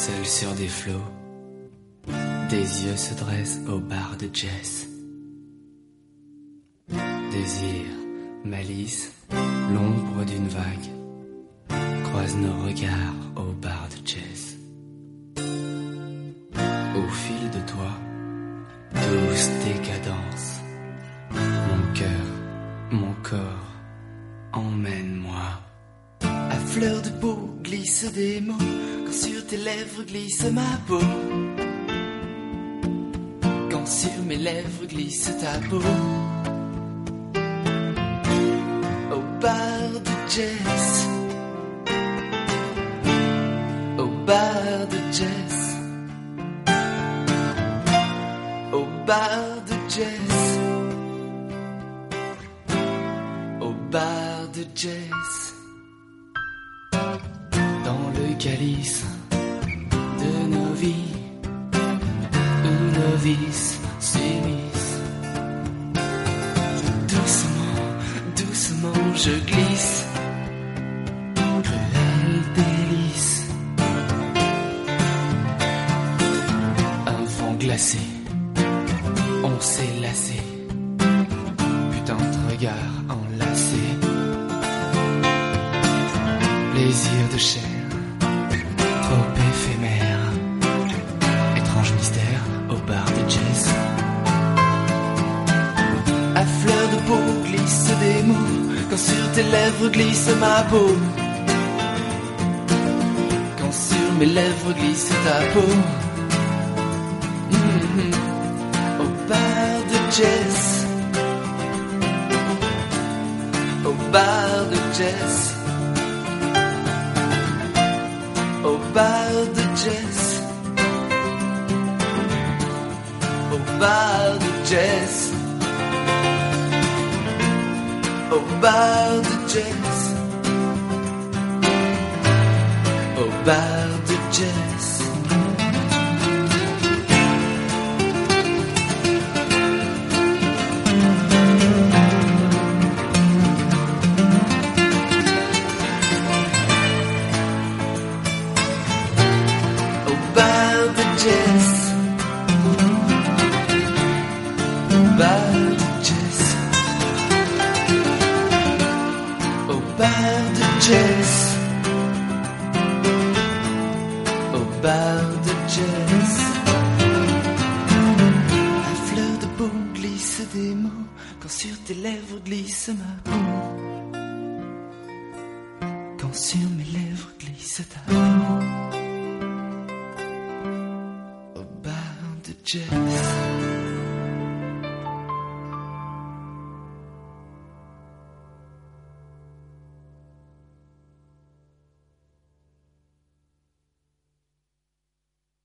seul sur des flots, des yeux se dressent au bar de jazz. Désir, malice, l'ombre d'une vague croise nos regards au bar de jazz. Au fil de toi, douce décadence, mon cœur, mon corps, emmène-moi. À fleur de peau glissent des mots, quand sur tes lèvres glisse ma peau. Quand sur mes lèvres glisse ta peau. Au bar de jazz, au bar de jazz, au bar de jazz, au bar de jazz. Dans le calice de nos vies, où nos vices s'unissent. Doucement, doucement je glisse, cruel délice. Un vent glacé, on s'est lassé, putain de regard enlacé. Plaisir de chair, trop éphémère, étrange mystère au bar de jazz. À fleur de peau glissent des mots, quand sur tes lèvres glisse ma peau. Quand sur mes lèvres glisse ta peau. Au bar de jazz, au bar de jazz, au bar de jazz, au bar de jazz, au bar de jazz, au bar de jazz. Jazz, au bar de jazz. À fleur de peau glisse des mots, quand sur tes lèvres glisse ma peau. Quand sur mes lèvres glisse ta peau. Au bar de jazz.